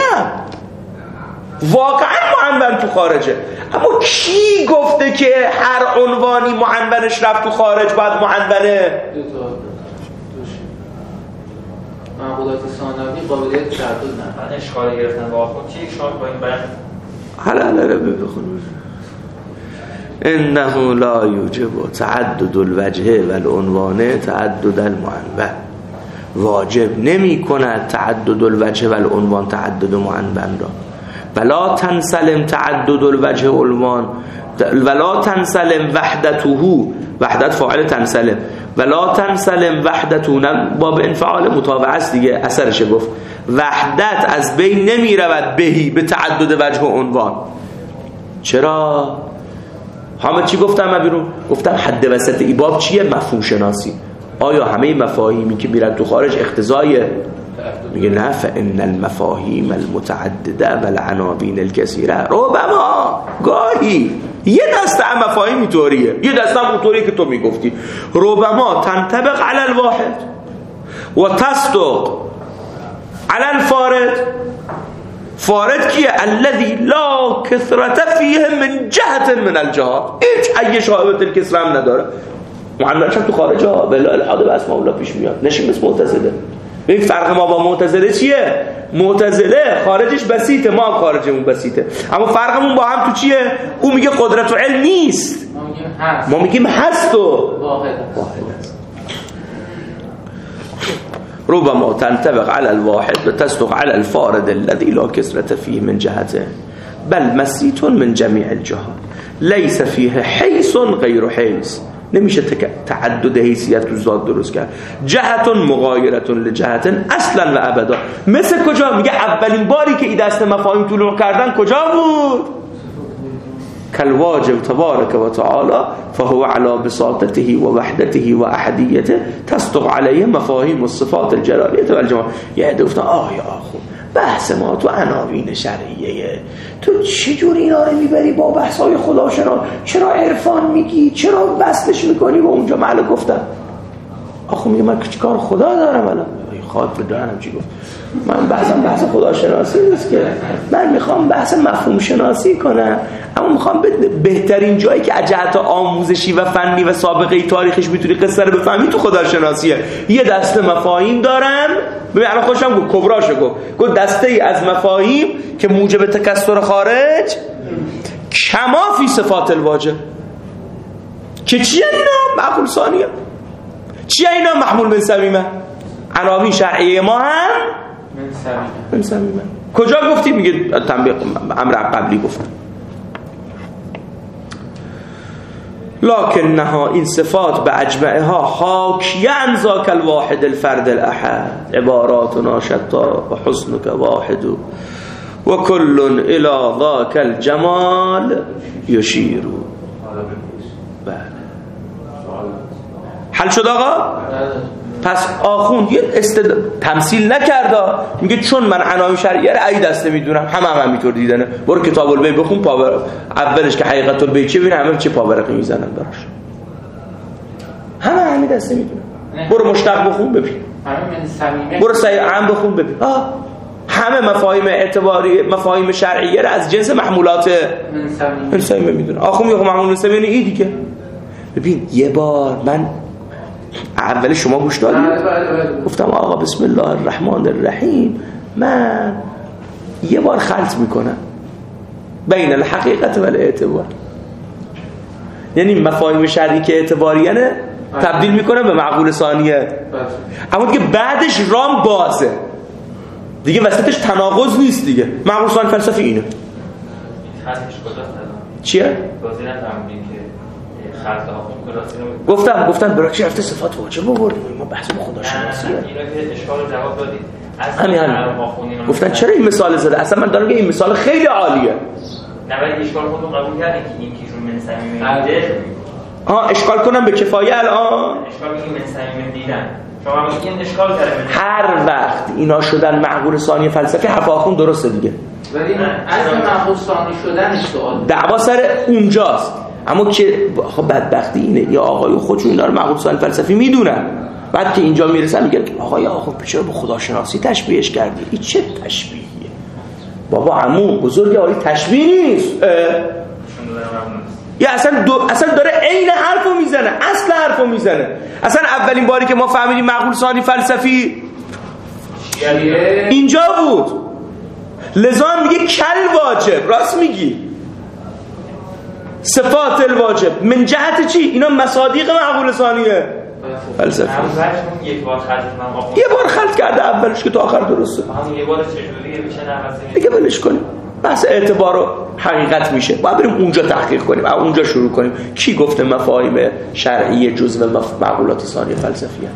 واقعا معنون تو خارجه. اما کی گفته که هر عنوانی معنونش رفت تو خارج باید معنونه؟ معقولات ثانوی قابلیت تردد نه. من اشکال گرفتن با آخوند چی اشکال با این بیان؟ حالا حالا بخون. انه لا یوجب تعدد الوجه والعنوان تعدد المعنون. واجب نمی کند تعدد الوجه والعنوان تعدد معنون را. ولا تنسلم تعدد الوجه والعنوان ولا تنسلم وحدته، وحدت فاعل تنسلم، ولا تنسلم وحدته باب انفعال متابعه است دیگه، اثرش گفت وحدت از بین نمی رود بهی به تعدد وجه و عنوان. چرا؟ همه چی گفتم من بیرون؟ گفتم حد وسط ای باب چیه؟ مفهوم شناسی. آیا همه مفاهیمی که میرن تو خارج اقتضایه؟ میگه نه، فان المفاهیم المتعدده والعناوین الکثیره ربما گاهی یه دسته مفاهیم اینطوریه، یه دسته هم اونطوریه که تو میگفتی، ربما تنطبق علی الواحد و تصدق علی الفارد. فارد کیه؟ الذي لا کثرت فیه من جهت من الجهات، هیچ ای شایبه الکثره هم نداره. معنیش هم تو خارج ها بلا الحاد به اسماء الله پیش میاد، نشین مثل معتزله. این فرق ما با معتزله چیه؟ معتزله خارجش بسیطه، ما هم خارجمون بسیطه، اما فرقمون با هم تو چیه؟ او میگه قدرت و علم نیست، ما میگیم هست، ما میگیم هست و واحد است. ربما تنطبق على الواحد وتصدق على الفارد الذي لا كثرة فيه من جهته بل مسيط من جميع الجهات ليس فيه حيث غير حيث. نمیشه تعدد حیثیت تو ذات درست کرد. جهت مغایرت لجهت اصلا و ابدا. مثل کجا؟ میگه اولین باری که این دست مفاهیم طلوع کردن کجا بود؟ کالواجب تبارک و تعالی فهو علی بساطته و وحدته و احدیته تصدق علیه مفاهیم و صفات الجلالیه و الجمال. یه عده گفتن آه یا آخو بحث ما تو عناوین شرعیه، تو چجوری اینا رو میبری با بحثای خداشناس؟ چرا عرفان میگی؟ چرا بستش میکنی با اونجا؟ معلوم گفتم آخه میگه من کار خدا دارم الان خاط به دهنم چی گفت من بحثم بحث خداشناسی نیست که من میخوام بحث مفهوم شناسی کنم اما میخوام بهترین جایی که جهت آموزشی و فنی و سابقه تاریخش میتونی قصه رو بفهمی تو خداشناسیه. یه دسته مفاهیم دارم ببین الان خوشم گفت کبراشو گفت گفت دسته ای از مفاهیم که موجب تکثر خارج کما فی صفات الواجب که چیه اینا معقول ثانیه چیه اینا محمول من صمیمه عناوین شرعیه ما هم من صمیمه کجا گفتی میگه تنبیه امر قبلی گفت لکن نها این صفات به اجمعها حاکیان ذاک الواحد الفرد الاحد عباراتنا شتا و حسنک واحد و کل الى ذاک الجمال یشیر. بله حل شد آقا؟ پس آخوند یه استد... تمثیل نکرده میگه چون من عناوین شرعیه رو ای دسته میدونم همه هم همینطور دیدنه برو کتاب البی بخون پاور... اولش که حقیقت البی چه ببین همه چه پاورقی میزنن براش همه همین دسته میدونن برو مشتق بخون ببین برو سعی عام بخون ببین آه. همه مفاهیم اعتباری مفاهیم شرعیه رو از جنس محمولات من صمیمه میدونن آخوند میگه محمول من صمیمه ای دیگه. ببین یه بار من اول شما گوش دادید گفتم آقا بسم الله الرحمن الرحیم من یه بار خلط میکنم بین الحقیقت و الاعتبار یعنی مفاهیم شرعی که اعتباریانه تبدیل میکنم به معقول ثانیه اما دیگه بعدش رام بازه دیگه وسطش تناقض نیست دیگه معقول ثانی فلسفی اینه چیه؟ گفتم گفتم براکش رفته صفات واجب آوردیم ما بحث با خدا شناسیه اینا که اشکال جواب دادید همین همین گفتن چرا این مثال زده اصلا من دارم که این مثال خیلی عالیه نه ولی اشکال خودتون قبول کردین که این کیشون من صمیمه میده ها اشکال کنم به کفایه الان اشکال میگه من صمیمه دیدن شما میگین اشکال کردن هر وقت اینا شدن معقول ثانی فلسفی حرف آخوند درسته دیگه ولی اصلا معقول ثانی شدن سوال دعوا سر اونجاست اما که خب بدبختی اینه یا آقای خودشون اینا رو معقول ثانی فلسفی میدونن بعد که اینجا میرسن میگن آقای آقا چرا به خداشناسی تشبیهش کردی این چه تشبیهیه بابا عمو بزرگ عالی تشبیه نیست یا اصلا دو... اصلا داره عین حرفو میزنه اصل حرفو میزنه اصلا اولین باری که ما فهمیدیم معقول ثانی فلسفی اینجا بود لذا میگه کل واجب راست میگی صفات الواجب من جهت چی اینا مصادیق معقول ثانیه فلسفی یک بار خلط من یه بار خلط کرده اولش که تا آخر درسته همون یه بار چجوریه میشه نفسی دیگه ولش کنیم بحث اعتبار و حقیقت میشه باید بریم اونجا تحقیق کنیم و اونجا شروع کنیم کی گفته مفاهیم شرعی جزء معقولات ثانیه فلسفیه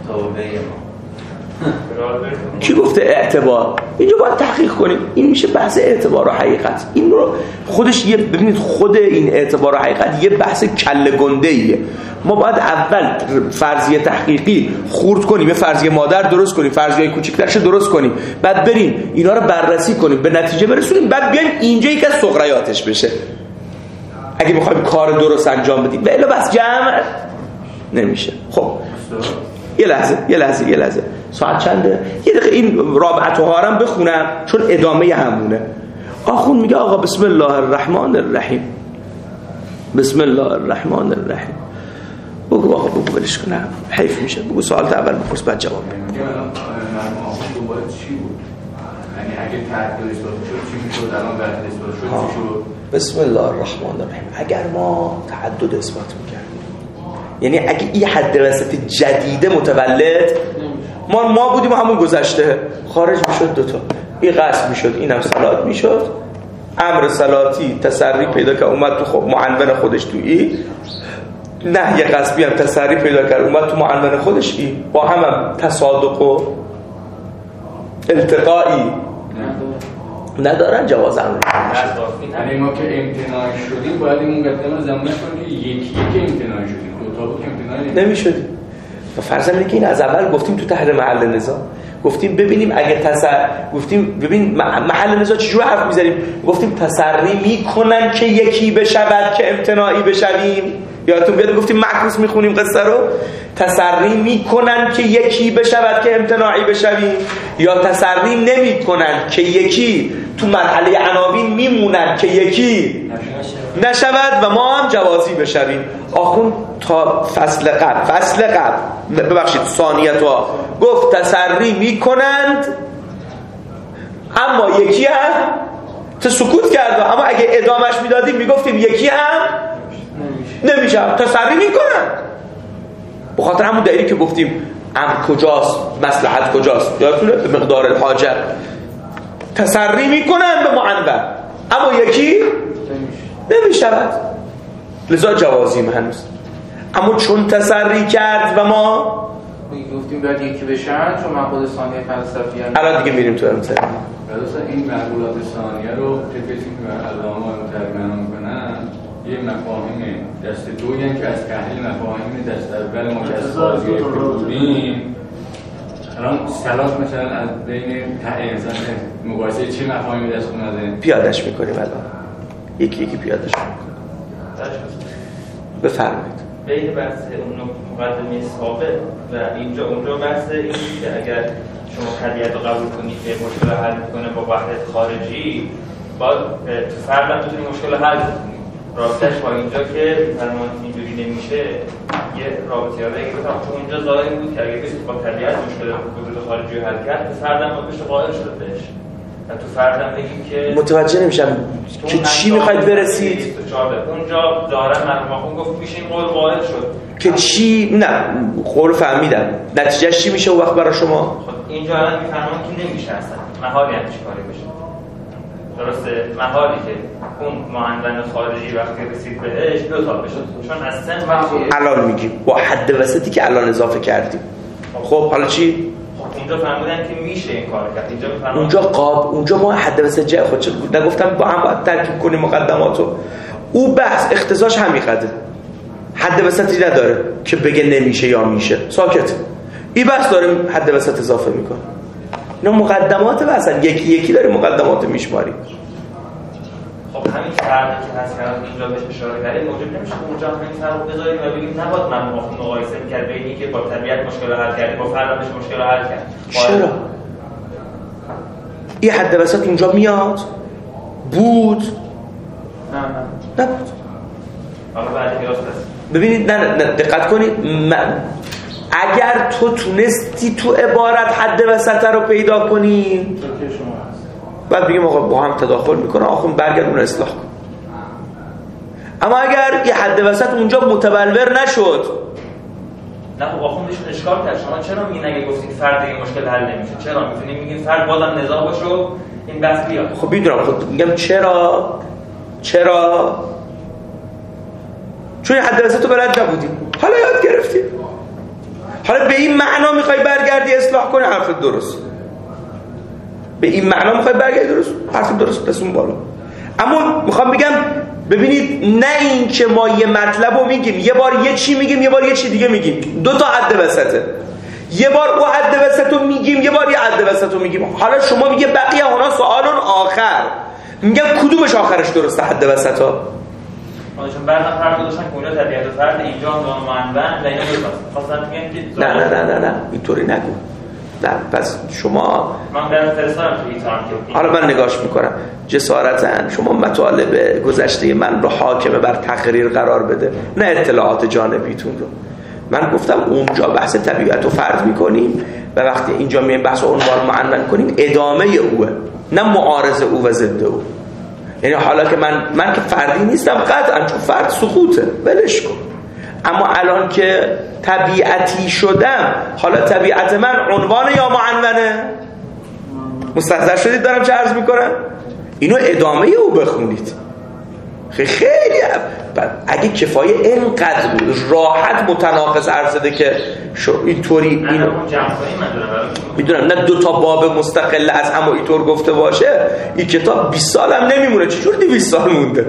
کی گفته اعتبار اینجا باید تحقیق کنیم این میشه بحث اعتبار و حقیقت این رو خودش یه ببینید خود این اعتبار و حقیقت یه بحث کله گنده ایه ما باید اول فرضیه تحقیقی خورد کنیم یه فرضیه مادر درست کنیم فرضیه کوچیک‌ترش درست کنیم بعد بریم اینا رو بررسی کنیم به نتیجه برسونیم بعد بیایم اینجا یک از سغریاتش بشه اگه می‌خوایم کار درست انجام بدیم و الا بس جمع نمیشه. خب یه لحظه یه لحظه یه لحظه ساعت چنده یه دقیقه این رابعتها رو بخونم چون ادامه همونه. آخوند میگه آقا بسم الله الرحمن الرحیم بسم الله الرحمن الرحیم بگو آقا بگو بلش کنم حیف میشه بگو سوالت اول بپرس بعد جواب بده. بسم الله الرحمن الرحیم اگر ما تعدد اثبات میکردیم یعنی اگه این حد وسط جدیده متولد ما ما بودیم همون گذشته خارج میشد دوتا این قصد میشد اینم صلات میشد امر صلاتی تسری پیدا که اومد تو خب معنون خودش تو این نهی قصبی هم تسری پیدا کرد اومد تو معنون خودش این با هم, هم تصادق و التقایی ندارن جواز امر یعنی ما که امتناع شدیم باید این مقدمه زمانه کنیم یکی یکی امتناع شدیم دو تا بود امتناع نمیشدیم و فرض اینه که این از اول گفتیم تو تحت محل نزاع گفتیم ببینیم اگه تسر گفتیم ببین محل نزاع چجور حرف میزنیم گفتیم تسری میکنن که یکی بشود که امتناعی بشویم یادتون بیاد گفتیم معکوس میخونیم قصه رو، تسری میکنن که یکی بشود که امتناعی بشویم، یا تسری نمیکنن که یکی تو مرحله عناوین میمونن که یکی نشود و ما هم جوازی بشویم. آخون تا فصل قبل فصل قبل ببخشید ثانیت ها گفت تسری میکنند اما یکی هم تو سکوت کرد، اما اگه ادامش میدادیم میگفتیم یکی هم نمیشه، تسری میکنن. بخاطر همون دلیلی که گفتیم امر کجاست، مصلحت کجاست، یادتونه به مقدار الحاجه تسری میکنن به معنون اما یکی نمیشود، لذا جوازیم هنوز. اما چون تسری کرد و ما گفتیم باید یکی بشن، چون من خود ثانیه فلسفی هم الان دیگه میریم تو امثله. مثلا این معقولات ثانیه رو که کسی که علامه مترجم میکنن یه مفاهیم دست دویی که از تحلیل مفاهیم دست اول ما که از بازی بودیم الان سلاس مثلا از بین تحلیل مقایسه چه مفاهیمی دست اومده پیادش میکنیم الان یکی یکی پیادش میکنیم. بفرمایید. بین بحث اون مقدمه سابق و اینجا اونجا بحث این که اگر شما طبیعت رو قبول کنید که مشکل حل میکنه با وحدت خارجی، باید تو فرد هم بتونی مشکل حل کنید. راستش با اینجا که فرمان اینجوری نمیشه یه رابطه ها بگید که اونجا ظاهر بود که اگر کسی با طبیعت مشکل وجود خارجی رو حل کرد تو فرد هم باید بشه قائل شد بهش. و تو فردم بگیم که متوجه نمیشم که چی میخواید برسید. اونجا دارن مرماخون گفت میشه این قول قائل شد که چی؟ نه قول فهمیدم، نتیجهش چی میشه اون وقت برای شما؟ خب اینجا الان میفهمم که نمیشه اصلا محالی هم چیکاری بشه. درسته محالی که اون معنون خارجی وقتی رسید بهش دو تا بشه، چون اصلا الان میگیم با حد وسطی که الان اضافه کردیم. خب حالا چی؟ اونجا فهمیدن که میشه این کار کرد. اینجا میفهمن اونجا قاب اونجا ما حد وسط جای خودش بود. نگفتم با هم باید ترکیب کنیم مقدماتو. او بحث اختصاص همین قدره. حد وسطی نداره که بگه نمیشه یا میشه. ساکت. این بحث داریم حد وسط اضافه میکنه. اینا مقدمات مثلا یکی یکی داره مقدمات میشماری. خب همین فردی که هست که اینجا بهش اشاره کردیم موجود نمیشه که اونجا همین فرق بذاریم و بگیم نباید من با مقایسه می‌کرد بین اینکه با طبیعت مشکل رو حل کردیم با فرد بهش مشکل رو حل کرد. چرا؟ این حد وسط اینجا میاد؟ بود؟ نه نه نبود. حالا بعد قیاس هست. ببینید نه نه دقت کنید، من اگر تو تونستی تو عبارت حد وسط رو پیدا کنی بعد بگیم آقا با هم تداخل میکنه آخون برگردون اصلاح کن. اما اگر یه حد وسط اونجا متبلور نشد نه خب آخون بهشون اشکال کرد. شما چرا میگین اگه گفتید فرد دیگه مشکل حل نمیشه؟ چرا میتونیم میگین فرد بازم نزاع باشه و این بحث بیاد؟ خب میدونم خب میگم چرا چرا چون حد وسط رو بلد نبودیم، حالا یاد گرفتیم، حالا به این معنا میخوای برگردی اصلاح کنی، حرف درست. به این معنا میخوای برگردی درست، حرف درست رسون بالا. اما میخوام بگم ببینید نه این که ما یه مطلب رو میگیم یه بار یه چی میگیم یه بار یه چی دیگه میگیم، دو تا حد وسطه. یه بار او حد وسط رو میگیم یه بار یه حد وسط رو میگیم. حالا شما میگه بقیه اونا سوالون آخر، میگم کدومش آخرش درسته حد وسط ها؟ چون بعضا فرق داشتن که اونجا طبیعت و فرد اینجا عنوان معنون و اینا درست. خواستن بگن که نه نه نه نه نه اینطوری نگو. نه پس شما من برای فرستادم تو ایتان که حالا من نگاش میکنم جسارتاً شما مطالب گذشته من رو حاکمه بر تقریر قرار بده نه اطلاعات جانبیتون رو. من گفتم اونجا بحث طبیعت رو فرض میکنیم و وقتی اینجا میایم بحث عنوان معنون کنیم ادامه اوه نه معارض او و ضد او. یعنی حالا که من من که فردی نیستم قطعا چون فرد سقوطه ولش کن، اما الان که طبیعتی شدم حالا طبیعت من عنوان یا معنونه؟ مستحضر شدید دارم چه عرض میکنم؟ اینو ادامه او بخونید. خیلی خیلی اگه کفایه اینقدر راحت متناقض عرض که شو اینطوری اینو میدونم نه دو تا باب مستقل از هم اینطور گفته باشه این کتاب بیست سال هم نمیمونه. چجور دویست سال مونده؟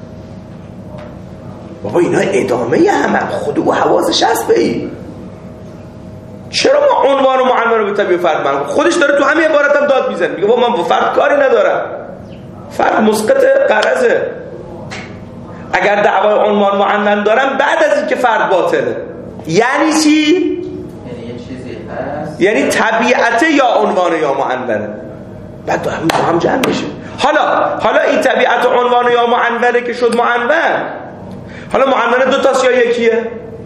بابا اینا ادامه هم خود او حواسش هست به این. چرا ما عنوان و معنون رو به طبیعت فرد من خودش داره تو همین عبارت هم داد میزنه میگه بابا من با فرد کاری ندارم، فرد مسقط قرضه. اگر دعوای عنوان معنون دارم بعد از اینکه فرد باطله. یعنی چی؟ یعنی یه چیزی هست، یعنی طبیعت یا عنوان یا معنونه، بعد دو هم, هم جمع میشه. حالا حالا این طبیعت عنوان یا معنونه که شد معنون، حالا معنون دو تاست یا یکیه؟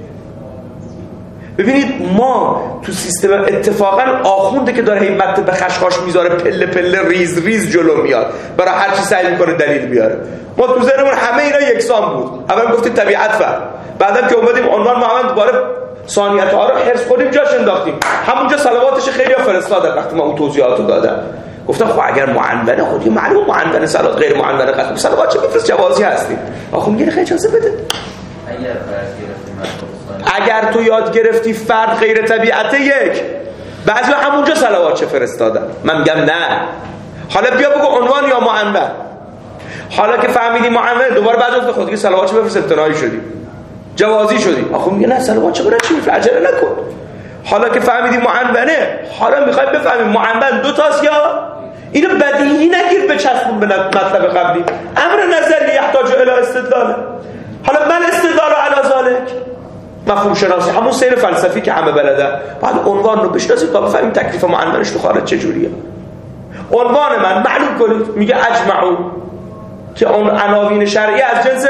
ببینید ما تو سیستم اتفاقا آخونده که داره همت به خشخاش میذاره، پله پله ریز ریز جلو میاد، برای هر چی سعی میکنه دلیل بیاره. ما تو ذهنمون همه اینا یکسان بود. اول گفتیم طبیعت فرد، بعدم که اومدیم عنوان معنون دوباره ثانیت ها رو حرص خودیم جاش انداختیم. همونجا صلواتش خیلی ها فرستادن وقتی ما اون توضیحاتو دادم. گفتم خب اگر معنونه خودی معلومه معنونه صلوات، غیر معنونه قطعا صلوات چه میفرست جوازی هستیم. آخه میگه خیلی اجازه بده. اگر فرض گرفتیم اگر تو یاد گرفتی فرد غیر طبیعت یک، بعضی همونجا صلوات چه فرستادن. من میگم نه، حالا بیا بگو عنوان یا معنون. حالا که فهمیدی معنون دوباره بعد از خودی صلوات چه بفرست، امتناعی شدی، جوازی شدی. آخه میگه نه صلوات چه برای چی میفرست، عجله نکن. حالا که فهمیدی معنونه، حالا میخوایم بفهمیم معنون دو تاست یا اینو بدیهی نگیر بچسبون به مطلب قبلی. امر نظری یحتاج الی استدلال. حالا من استدلال علی ذلک مفهوم شناسی، همون سیر فلسفی که همه بلدن. بعد عنوان رو بشناسید تا بفهمیم تکلیف معنونش تو خارج چجوریه. عنوان من معلوم کنید، میگه اجمعو که اون عناوین شرعی از جنس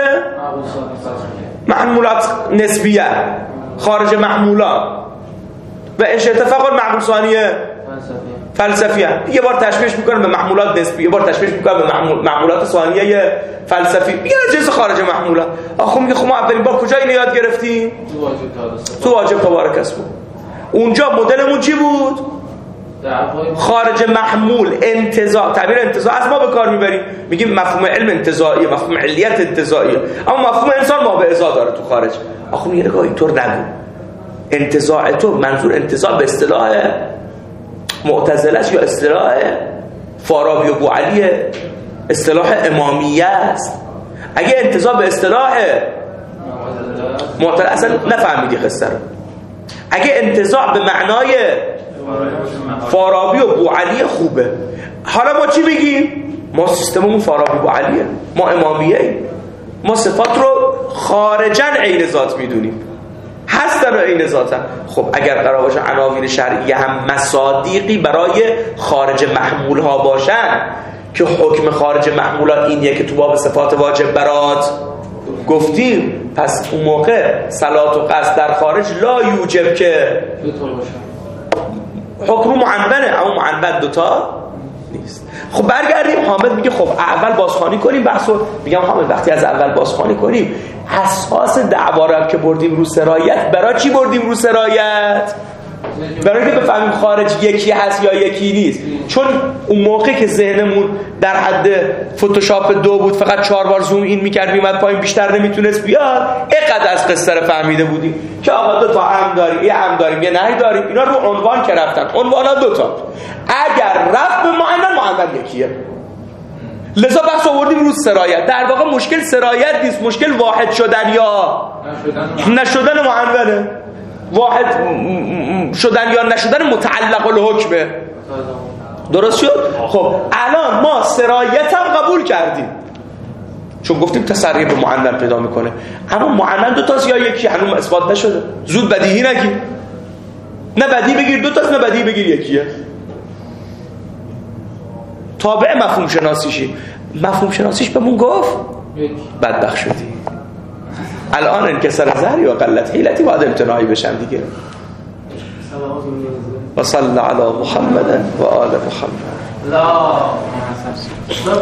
معمولات نسبیه، خارج معمولات، و اش اتفاق معقول ثانیه فلسفیه. یه بار تشبیهش میکنه به معمولات نسبی، یه بار تشبیهش میکنه به معمول معمولات ثانیه فلسفی، میگه جنس خارج معمولات. آخه میگه خب ما اولین بار کجا اینو یاد گرفتیم؟ تو واجب تبارک اسمه. اونجا مدلمون چی بود؟ خارج محمول، انتزاع. تعبیر انتزاع از ما به کار میبریم، میگیم مفهوم علم انتزاعیه، مفهوم علیت انتزاعیه، اما مفهوم انسان ما به ازا داره تو خارج. آخه میگه نگاه اینطور نگو. انتزاع تو منظور انتزاع به اصطلاح معتزله است یا اصطلاح فارابی و بوعلی اصطلاح امامیه است؟ اگه انتزاع به اصطلاح معتزله اصلا نفهمیدی قصه رو. اگه انتزاع به معنای فارابی و بوعلی خوبه، حالا ما چی بگیم؟ ما سیستممون فارابی بوعلیه، ما امامیه ایم، ما صفات رو خارجاً عین ذات میدونیم، هستن و عین ذاتن. خب اگر قرار باشه عناوین شرعی هم مصادیقی برای خارج محمول ها باشن که حکم خارج محمولات اینیه که تو باب صفات واجب برات گفتیم، پس اون موقع صلات و قصد در خارج لا یوجب که حکم معنونه، اما معنون دوتا نیست. خب برگردیم. حامد میگه خب اول بازخوانی کنیم بحثو. میگم حامد وقتی از اول بازخوانی کنیم، اساس دعوا را که بردیم رو سرایت، برای چی بردیم رو سرایت؟ برای اینکه بفهمیم خارج یکی هست یا یکی نیست. چون اون موقع که ذهنمون در حد فتوشاپ دو بود، فقط چهار بار زوم این میکرد میمد پایین، بیشتر نمیتونست بیاد، اینقدر از قصه رو فهمیده بودیم که آقا دو تا هم داریم، یه هم داریم یه نهی داریم. اینا رو عنوان که رفتن، عنوان ها دو تا، اگر رفت به معنون، معنون یکیه. لذا بحث آوردیم رو سرایت. در واقع مشکل سرایت نیست، مشکل واحد شدن یا نشدن معنونه. واحد شدن یا نشدن متعلق الحکمه. درست شد؟ خب الان ما سرایت هم قبول کردیم، چون گفتیم تسریع به معنون پیدا میکنه، اما معنون دو تاست یا یکی هنوز اثبات نشده. زود بدیهی نگیر، نه بدیهی بگیر دو تاست، نه بدیهی بگیر یکیه. تابع مفهوم شناسیشی. مفهوم شناسیش بهمون گفت بدبخت شدی. الان انکسر ظهری و قلت حیلتی باید امتناعی بشن دیگه. و صلی علی محمد و آل محمد.